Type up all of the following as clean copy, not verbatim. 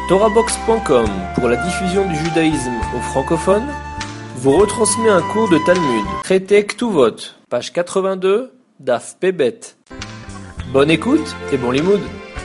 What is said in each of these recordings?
TorahBox.com, pour la diffusion du judaïsme aux francophones, vous retransmet un cours de Talmud, traité Ktuvot, page 82, Daf Pebet. Bonne écoute et bon limoud.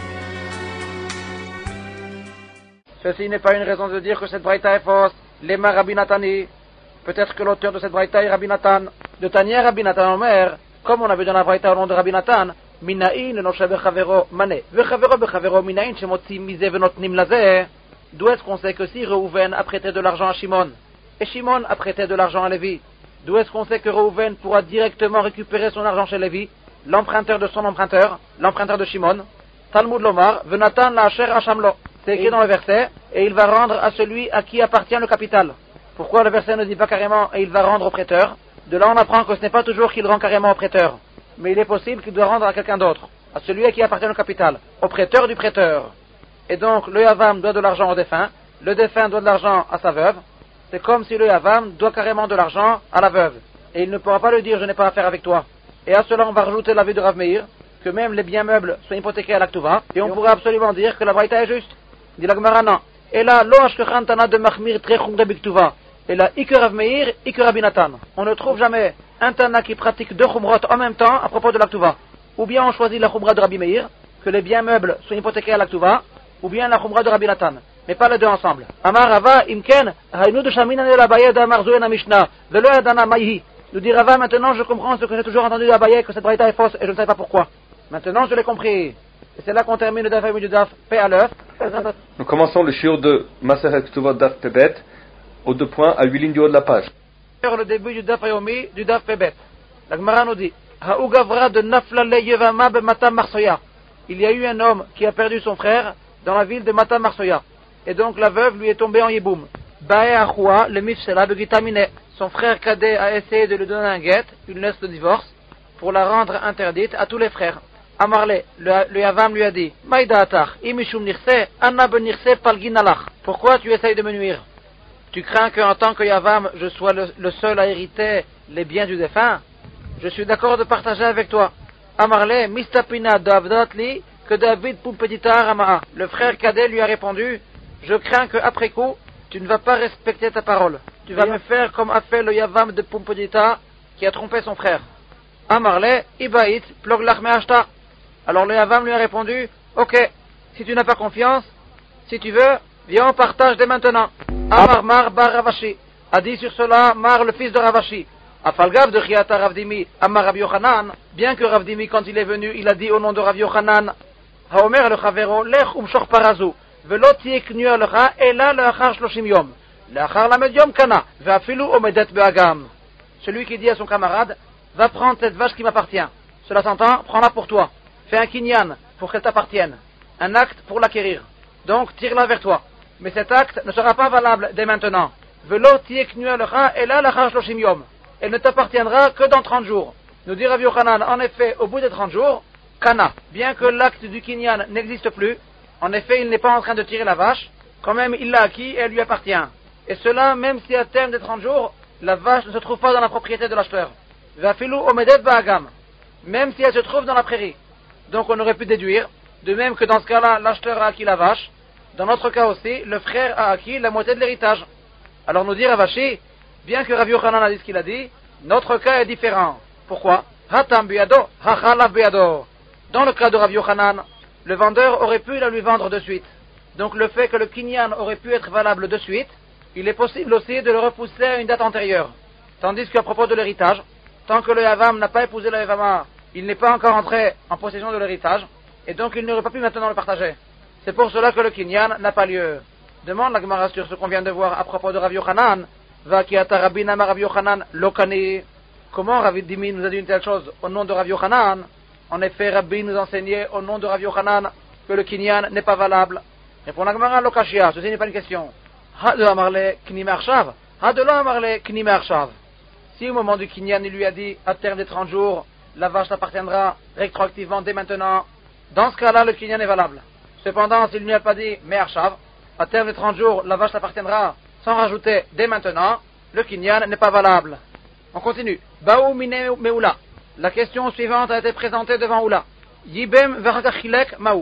Ceci n'est pas une raison de dire que cette braïta est fausse. Lema Rabbi Natani. Peut-être que l'auteur de cette braïta est Rabbi Natan. De Tania Rabbi Natan Omer, comme on a vu dans la braïta au nom de Rabbi Natan, Minaïn noshe bechavero mané. Vechavero bechavero minaïn shemotzi mize venotnim lazeh. D'où est-ce qu'on sait que si Reuven a prêté de l'argent à Shimon, et Shimon a prêté de l'argent à Lévi, d'où est-ce qu'on sait que Reuven pourra directement récupérer son argent chez Lévi, l'emprunteur de son emprunteur, l'emprunteur de Shimon? Talmud Lomar, Venatan la asher Hashamlo. C'est écrit dans le verset, et il va rendre à celui à qui appartient le capital. Pourquoi le verset ne dit pas carrément et il va rendre au prêteur? De là on apprend que ce n'est pas toujours qu'il rend carrément au prêteur, mais il est possible qu'il doit rendre à quelqu'un d'autre, à celui à qui appartient le capital, au prêteur du prêteur. Et donc le Yavam doit de l'argent au défunt, le défunt doit de l'argent à sa veuve. C'est comme si le Yavam doit carrément de l'argent à la veuve, et il ne pourra pas lui dire je n'ai pas affaire avec toi. Et à cela on va rajouter l'avis de Rav Meir, que même les biens meubles sont hypothéqués à l'Aktuva, et on pourrait absolument dire que la braïta est juste. Dit la Gemara non. Et là, lo ashkechan tana de machmir tre chumre biktuva. Et là, Iker Rav Meir, Iker Rabbi Natan. On ne trouve jamais un tana qui pratique deux chumrot en même temps à propos de l'Aktuva. Ou bien on choisit la chumra de Rabbi Meir, que les biens meubles sont hypothéqués à l'Aktuva, ou bien la chumra de Rabbi Natan. Mais pas les deux ensemble. Amar Rava, imken, hainu de shaminan el abaye d'amar zoen amishna, velo yadana maihi. Nous dit Rava, maintenant je comprends ce que j'ai toujours entendu d'Abaye, que cette braïta est fausse, et je ne sais pas pourquoi. Maintenant je l'ai compris. Et c'est là qu'on termine le Daf du Daf P à l'œuf. Nous commençons le shiur de Maseret Ktuvot Daf Pebet, aux deux points, à 8 lignes du haut de la page. Le début du Daf Yomi, du Daf Pebet. La Gemara nous dit, Ha'ugavra de Naflale Yevama be Matam Marsoya. Il y a eu un homme qui a perdu son frère dans la ville de Matam Marsoya. Et donc la veuve lui est tombée en Yiboum. Bae Achoua, le Mifsela de Gitamine. Son frère cadet a essayé de lui donner un guet, une lettre de divorce, pour la rendre interdite à tous les frères. Amarle, le Yavam lui a dit, Maïda Atar, Imishum Nirse, Anna ben Nirse Palginalach. Pourquoi tu essayes de me nuire? Tu crains qu'en tant que Yavam, je sois le seul à hériter les biens du défunt? Je suis d'accord de partager avec toi. Amarle, Mistapina Davdatli, que David Pumpetita Ramaa. Le frère cadet lui a répondu, je crains qu'après coup, tu ne vas pas respecter ta parole. Tu vas me faire comme a fait le Yavam de Pumpetita, qui a trompé son frère. Amarle, Ibaït, Ploglach Meashta. Alors le Yavam lui a répondu, ok, si tu n'as pas confiance, si tu veux, viens on partage dès maintenant. Amar Mar bar Ravashi, a dit sur cela Mar le fils de Ravashi. Afalgav de Chiata Ravdimi, Amar Rav Yochanan, bien que Ravdimi quand il est venu, il a dit au nom de Rav Yochanan, Haomer le Chavero, lech umshor parazu, velot yeknu alcha, et là le achar shloshim yom. Le achar la medium kana, ve'afilu omedet be'agam. Celui qui dit à son camarade, va prendre cette vache qui m'appartient. Cela s'entend, prends-la pour toi. Fais un kinyan pour qu'elle t'appartienne. Un acte pour l'acquérir. Donc, tire-la vers toi. Mais cet acte ne sera pas valable dès maintenant. Velo tieknu alcha, et là l'achar shloshim yom. Elle ne t'appartiendra que dans 30 jours. Nous dit Rav Yochanan, en effet, au bout des 30 jours, kana, bien que l'acte du kinyan n'existe plus, en effet, il n'est pas en train de tirer la vache, quand même il l'a acquis et elle lui appartient. Et cela, même si à terme des 30 jours, la vache ne se trouve pas dans la propriété de l'acheteur. Vafilu omedet ba'agam, même si elle se trouve dans la prairie. Donc on aurait pu déduire, de même que dans ce cas-là, l'acheteur a acquis la vache, dans notre cas aussi, le frère a acquis la moitié de l'héritage. Alors nous dit Ravashi, bien que Rav Yochanan a dit ce qu'il a dit, notre cas est différent. Pourquoi? Hatam biyado, hachalav biyado. Dans le cas de Rav Yochanan, le vendeur aurait pu la lui vendre de suite. Donc le fait que le kinyan aurait pu être valable de suite, il est possible aussi de le repousser à une date antérieure. Tandis qu'à propos de l'héritage, tant que le Yavam n'a pas épousé la Yavama, il n'est pas encore entré en possession de l'héritage, et donc il n'aurait pas pu maintenant le partager. C'est pour cela que le kinyan n'a pas lieu. Demande la Gemara sur ce qu'on vient de voir à propos de Rav Yochanan. Va ki ata Rabbi Nama Rav Yochanan lokani. Comment Rav Dimi nous a dit une telle chose au nom de Rav Yochanan? En effet, Rabbi nous enseignait au nom de Rav Yochanan que le kinyan n'est pas valable. Répond la Gemara lokashia, ceci n'est pas une question. Ha de amarle knime arshav, ha de la amarle knime arshav. Si au moment du kinyan il lui a dit à terme des 30 jours, la vache t'appartiendra rétroactivement dès maintenant, dans ce cas-là le kinyan est valable. Cependant, s'il ne lui a pas dit mais arshav, à terme des 30 jours la vache t'appartiendra sans rajouter dès maintenant, le kinyan n'est pas valable. On continue. Baou mine meula. La question suivante a été présentée devant Oula. Yibem verachachilek maou.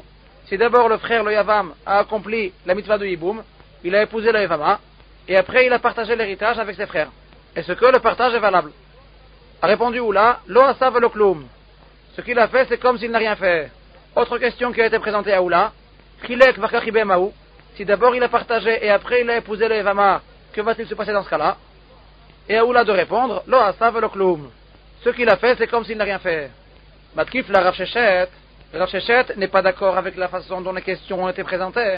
Si d'abord le frère, le Yavam, a accompli la mitzvah de Yiboum, il a épousé le Yavama, et après il a partagé l'héritage avec ses frères. Est-ce que le partage est valable? A répondu Oula, Lo asav lo kloum. Ce qu'il a fait, c'est comme s'il n'a rien fait. Autre question qui a été présentée à Oula, Chilek vakachibe maou. Si d'abord il a partagé et après il a épousé le Yavama, que va-t-il se passer dans ce cas-là? Et à Oula de répondre, Lo asav lo kloum. Ce qu'il a fait, c'est comme s'il n'a rien fait. Matkif la Rav Sheshet. Rav Sheshet n'est pas d'accord avec la façon dont les questions ont été présentées.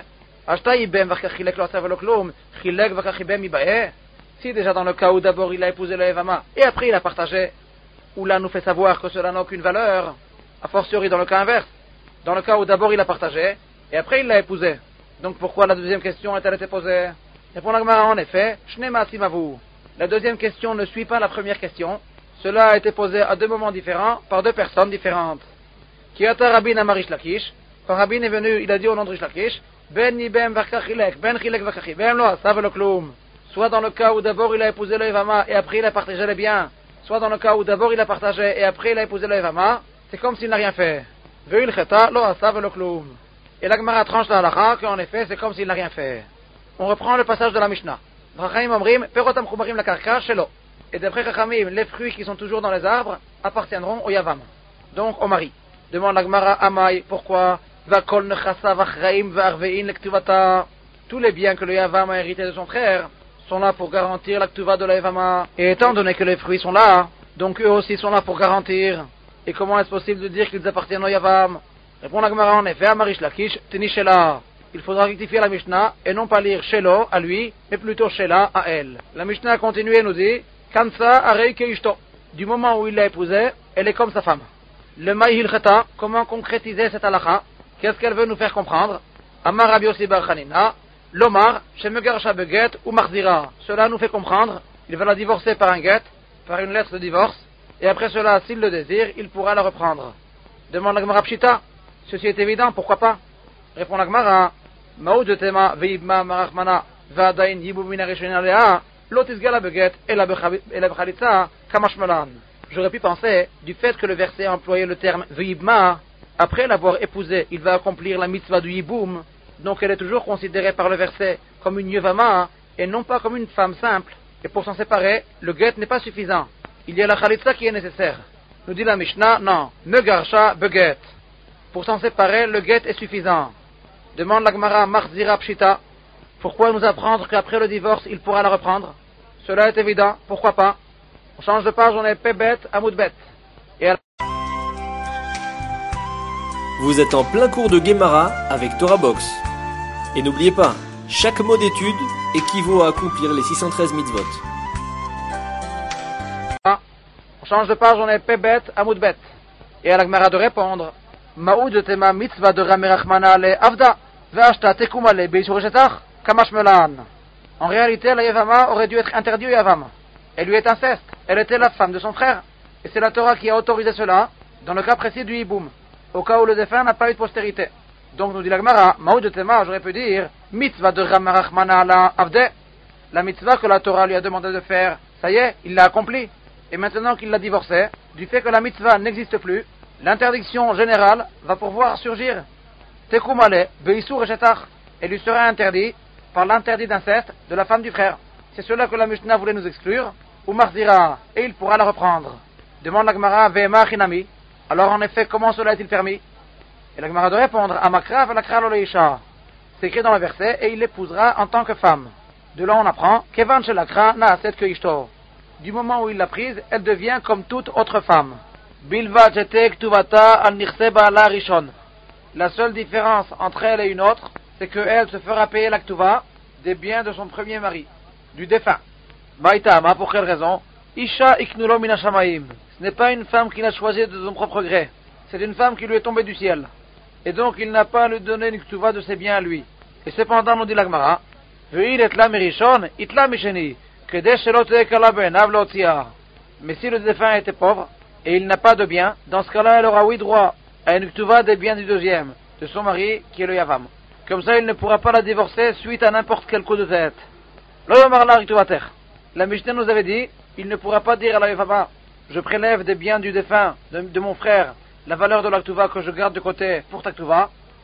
Si déjà dans le cas où d'abord il a épousé le Evama et après il a partagé, Oula nous fait savoir que cela n'a aucune valeur, a fortiori dans le cas inverse, dans le cas où d'abord il a partagé et après il l'a épousé. Donc pourquoi la deuxième question a-t-elle été posée? Répond la Gemara en effet, Shnema Simavu. La deuxième question ne suit pas la première question. Cela a été posé à deux moments différents par deux personnes différentes. Kiata Rabin Amarish Lakish. Quand Rabin est venu, il a dit au nom de Rish Lakish, Ben Nibem Vakachilek, Ben Chilek Vakachibem Lo Asav Lo Kloum. Soit dans le cas où d'abord il a épousé le Evama et après il a partagé les biens, soit dans le cas où d'abord il a partagé et après il a épousé le Evama, c'est comme s'il n'a rien fait. Veil Cheta Lo Asav Lo Kloum. Et la Gemara tranche la halakha qu'en effet c'est comme s'il n'a rien fait. On reprend le passage de la Mishnah. Vrachaim Omrim, Perotam Chubarim la Karka Shelo. Et d'après Chachamim, les fruits qui sont toujours dans les arbres appartiendront au Yavam, donc au mari. Demande la Gemara Amai, pourquoi? Tous les biens que le Yavam a hérités de son frère sont là pour garantir la Ktuva de la Yavama. Et étant donné que les fruits sont là, donc eux aussi sont là pour garantir. Et comment est-ce possible de dire qu'ils appartiennent au Yavam? Répond la Gemara en effet, Amarish Lakish, Teni Shela. Il faudra rectifier la Mishnah et non pas lire Shelo à lui, mais plutôt Shela à elle. La Mishnah continue et nous dit, Kansa Arei Keishto. Du moment où il l'a épousée, elle est comme sa femme. Le Maïhil Cheta, comment concrétiser cette halakha? Qu'est-ce qu'elle veut nous faire comprendre? Amar Rabbi Yossi bar Chanina, Lomar, Shemegarsha Beget ou Marzira. Cela nous fait comprendre, il va la divorcer par un get, par une lettre de divorce, et après cela, s'il le désire, il pourra la reprendre. Demande la Gemara Pshita. Ceci est évident, pourquoi pas? Répond la Gemara, Maoud Tema Veibma Marachmana Vadain Yibumina Rishona Lea, Lotisgala Beget et la Bechalitza Kamashmalan. J'aurais pu penser, du fait que le verset a employé le terme Veibma, après l'avoir épousée, il va accomplir la mitzvah du Yiboum, donc elle est toujours considérée par le verset comme une Yevama et non pas comme une femme simple. Et pour s'en séparer, le get n'est pas suffisant. Il y a la Khalitza qui est nécessaire. Nous dit la Mishnah, non, Megarsha Beget. Pour s'en séparer, le get est suffisant. Demande la Gemara Marzira Pshita, pourquoi nous apprendre qu'après le divorce, il pourra la reprendre? Cela est évident, pourquoi pas? On change de page, on est Pebet à Moudbet. Vous êtes en plein cours de Gemara avec Torah Box. Et n'oubliez pas, chaque mot d'étude équivaut à accomplir les 613 mitzvot. On change de page, on est Pebet à Moudbet. Et à la Gemara de répondre, Maoud tema mitzvah de Ramerachmana le Avda, ve'ashta tekumale beisureshetach, kamashmelan. En réalité, la Yavama aurait dû être interdite au Yavam. Elle lui est inceste, elle était la femme de son frère. Et c'est la Torah qui a autorisé cela, dans le cas précis du Yiboum, au cas où le défunt n'a pas eu de postérité. Donc nous dit la Gemara, Maoud tema, j'aurais pu dire, mitzvah de Ramerachmana la Avde, la mitzvah que la Torah lui a demandé de faire, ça y est, il l'a accompli. Et maintenant qu'il l'a divorcée, du fait que la mitzvah n'existe plus, l'interdiction générale va pouvoir surgir. Tekumale, Beisur Eshetach, et lui sera interdit par l'interdit d'inceste de la femme du frère. C'est cela que la Mishnah voulait nous exclure, ou Marzira, et il pourra la reprendre. Demande la Gemara, Ve'ema Chinami. Alors en effet, comment cela est-il permis? Et la Gemara de répondre, Amakra Velakra Loleisha. C'est écrit dans le verset, et il l'épousera en tant que femme. De là on apprend, Kevan Shelakra Naaset que Ishto. Du moment où il l'a prise, elle devient comme toute autre femme. Bilva Jetek Tuvata al Nirseba la Rishon. La seule différence entre elle et une autre, c'est qu'elle se fera payer la Ktuva des biens de son premier mari, du défunt. Baïtama, pour quelle raison? Isha Iknulo Minashamaim. Ce n'est pas une femme qu'il a choisie de son propre gré. C'est une femme qui lui est tombée du ciel. Et donc il n'a pas à lui donner une Ktuva de ses biens à lui. Et cependant, nous dit la Gemara, Ve'il etla mirishon, itla misheni. Mais si le défunt était pauvre et il n'a pas de bien, dans ce cas-là, elle aura oui droit à une ktuva des biens du deuxième, de son mari qui est le Yavam. Comme ça, il ne pourra pas la divorcer suite à n'importe quel coup de tête. La Mishnah nous avait dit, il ne pourra pas dire à la Yavama, je prélève des biens du défunt, de mon frère, la valeur de la ktuva que je garde de côté pour ta ktuva,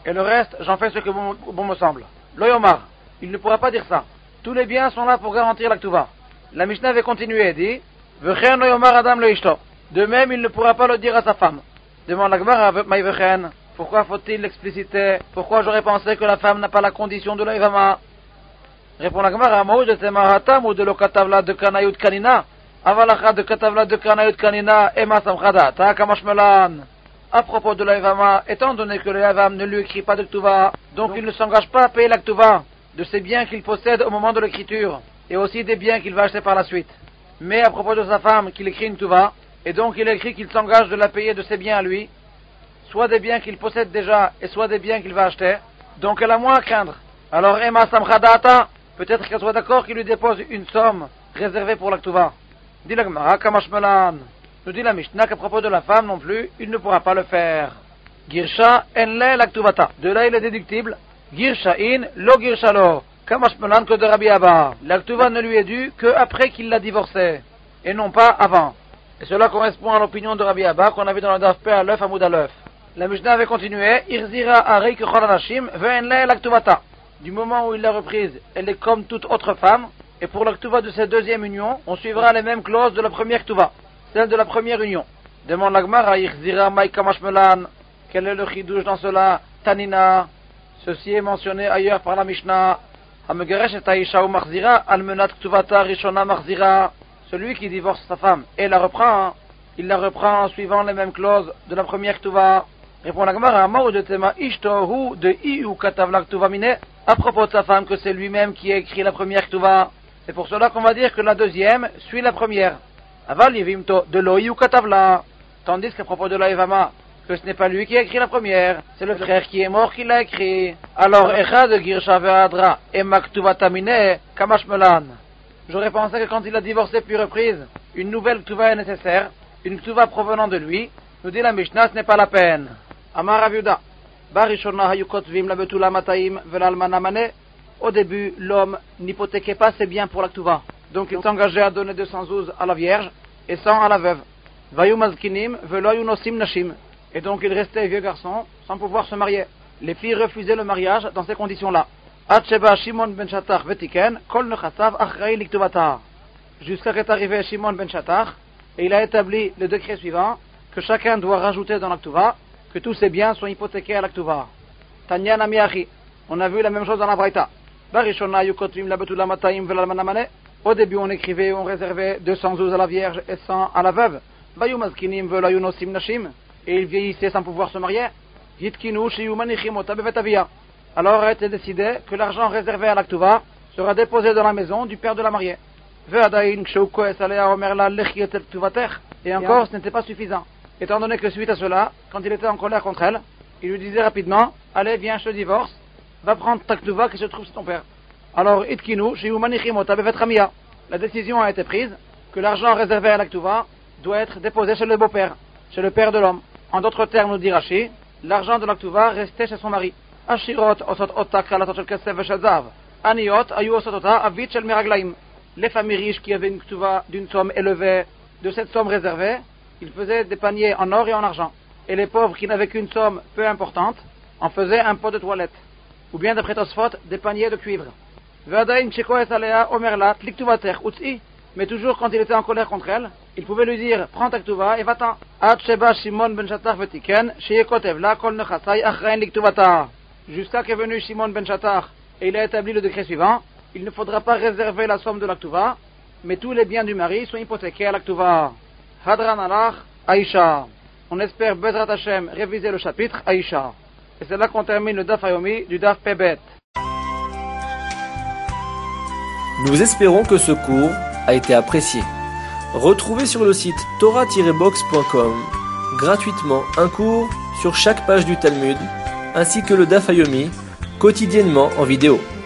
et le reste, j'en fais ce que bon me semble. L'Oyomar, il ne pourra pas dire ça. Tous les biens sont là pour garantir la Ktuva. La Mishnah avait continué et dit, V'chen Oyomar Adam le Ishto. De même, il ne pourra pas le dire à sa femme. Demande la Gemara, Maïvechen, pourquoi faut-il l'expliciter? Pourquoi j'aurais pensé que la femme n'a pas la condition de l'Oivama? Répond la Gemara, Maou de Temaratam ou de l'Okatavla de Kanayut Kanina, Avalacha de Katavla de Kanayut Kanina, Ema Samchada, Ta Kamashmelan. À propos de l'Oivama, étant donné que l'Oivam ne lui écrit pas de Ktuva, donc il ne s'engage pas à payer la Ktuva de ses biens qu'il possède au moment de l'écriture, et aussi des biens qu'il va acheter par la suite. Mais à propos de sa femme, qu'il écrit une Ktuva, et donc il écrit qu'il s'engage de la payer de ses biens à lui, soit des biens qu'il possède déjà, et soit des biens qu'il va acheter, donc elle a moins à craindre. Alors Emma Samchadata, peut-être qu'elle soit d'accord qu'il lui dépose une somme réservée pour la Ktuva. Dit la Gemara, Kamashmelan. Nous dit la Mishnah qu'à propos de la femme non plus, il ne pourra pas le faire. Girsha enle la Ktuvata. De là il est déductible, Girsha in, lo Girsha lo. Kamashmelan que de Rabbi Abba. La Ktuva ne lui est due que après qu'il l'a divorcée, et non pas avant. Et cela correspond à l'opinion de Rabbi Abba qu'on a vu dans le Daf P à l'œuf à Moud à l'œuf. La Mishnah avait continué, Irzira Arei Kechol Anashim, ve'enle la Ktuvata. Du moment où il l'a reprise, elle est comme toute autre femme, et pour la Ktuva de cette deuxième union, on suivra les mêmes clauses de la première Ktuva, celle de la première union. Demande la Gemara, Irzira Mai Kamashmelan, quel est le chidouche dans cela? Tanina, ceci est mentionné ailleurs par la Mishnah. Hamegeresh et Aisha ou Marzira, Almenat Ktuvata Rishona Marzira. Celui qui divorce sa femme et la reprend, il la reprend en suivant les mêmes clauses de la première Ktuva. Répond la Gemara, Mao de Tema Ishtohu de Iu Katavla Ktuva Mine, à propos de sa femme que c'est lui-même qui a écrit la première Ktuva. C'est pour cela qu'on va dire que la deuxième suit la première. Aval Yevimto de Lo Iu Katavla. Tandis qu'à propos de la Evama, que ce n'est pas lui qui a écrit la première, c'est le frère qui est mort qui l'a écrit. Alors Echad de Girsha Ve'adra et Maktuvata Mine Kamashmelan. J'aurais pensé que quand il a divorcé puis reprise, une nouvelle Ktuva est nécessaire, une Ktuva provenant de lui. Nous dit la Mishnah, ce n'est pas la peine. Amar Raviuda, Barishona Hayukotvim la Betula Mataim Velalmana Mane. Au début, l'homme n'hypothéquait pas ses biens pour la Ktuva. Donc il s'engageait à donner 212 à la Vierge et 100 à la veuve. Vayumazkinim Veloyunosim Nashim. Et donc il restait vieux garçon sans pouvoir se marier. Les filles refusaient le mariage dans ces conditions-là. Atsheba Shimon ben Shatar Vetiken, Kol Nechasav Achrei Liktuvata. Jusqu'à qu'est arrivé Shimon ben Shatar, et il a établi le décret suivant, que chacun doit rajouter dans la Ktuva, que tous ses biens sont hypothéqués à la Ktuva. Tanya Namiachi, on a vu la même chose dans la Braïta. Barishona Yukotvim la Betula Mataim Velalmanamane. Au début on écrivait, on réservait 212 à la Vierge et 100 à la veuve. Vayumazkinim Veloyunosim Nashim. Et il vieillissait sans pouvoir se marier. Yitkinu Shiyumanichim Otabefetavia. Alors a été décidé que l'argent réservé à la Ktuva sera déposé dans la maison du père de la mariée. Et encore, ce n'était pas suffisant. Étant donné que suite à cela, quand il était en colère contre elle, il lui disait rapidement, allez, viens, je te divorce, va prendre ta Ktuva qui se trouve chez ton père. Alors, Itkinu, la décision a été prise que l'argent réservé à la Ktuva doit être déposé chez le beau-père, chez le père de l'homme. En d'autres termes, nous dit Rashi, l'argent de la Ktuva restait chez son mari. Ashirot osot ota kalatot shel kesef veshel zav. Aniot ayu osot ota avit shel meraglaim. Les familles riches qui avaient une Ktuva d'une somme élevée, de cette somme réservée, ils faisaient des paniers en or et en argent. Et les pauvres qui n'avaient qu'une somme peu importante, en faisaient un pot de toilette. Ou bien d'après Tosfot, des paniers de cuivre. Ve'adain shekoes alea omerla tliktuvater utzi. Mais toujours quand il était en colère contre elle, il pouvait lui dire, prends ta Ktuva et va-t'en. Ad sheba Shimon ben Shatar vetiken, sheyekotev la kol nechasai achrein liktuvata. Jusqu'à qu'est venu Shimon ben Shatar et il a établi le décret suivant, il ne faudra pas réserver la somme de la Ktuva, mais tous les biens du mari sont hypothéqués à la Ktuva. Hadran alach, Aïcha. On espère Bezrat Hashem réviser le chapitre Aïcha. Et c'est là qu'on termine le Daf Hayomi du Daf Pebet. Nous espérons que ce cours a été apprécié. Retrouvez sur le site torah-box.com gratuitement un cours sur chaque page du Talmud, ainsi que le Daf Hayomi, quotidiennement en vidéo.